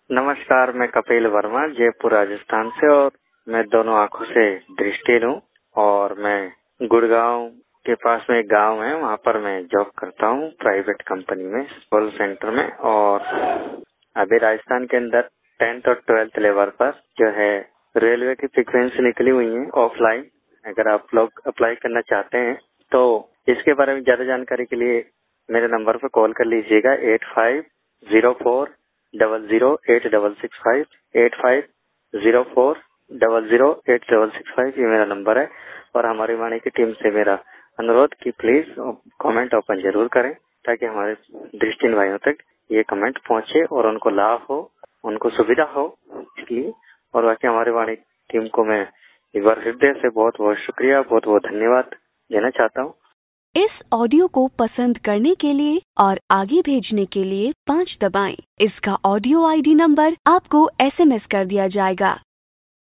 नमस्कार, मैं कपिल वर्मा जयपुर राजस्थान से और मैं दोनों आंखों से दृष्टिहीन हूँ और मैं गुड़गांव के पास में एक गांव है, वहाँ पर मैं जॉब करता हूँ प्राइवेट कंपनी में कॉल सेंटर में। और अभी राजस्थान के अंदर 10th और 12th लेवल पर जो है रेलवे की फ्रीक्वेंसी निकली हुई है ऑफलाइन। अगर आप लोग अप्लाई करना चाहते हैं तो इसके बारे में ज्यादा जानकारी के लिए मेरे नंबर पर कॉल कर लीजिएगा 8504008665 8504008665 ये मेरा नंबर है। और हमारी वाणी की टीम से मेरा अनुरोध कि प्लीज कमेंट ओपन जरूर करें ताकि हमारे दृष्टिहीन भाइयों तक ये कमेंट पहुंचे और उनको लाभ हो, उनको सुविधा हो। इसलिए और बाकी हमारी वाणी टीम को मैं एक बार हृदय से बहुत बहुत शुक्रिया, बहुत बहुत धन्यवाद देना चाहता हूँ। इस ऑडियो को पसंद करने के लिए और आगे भेजने के लिए 5 दबाएं। इसका ऑडियो आईडी नंबर आपको SMS कर दिया जाएगा।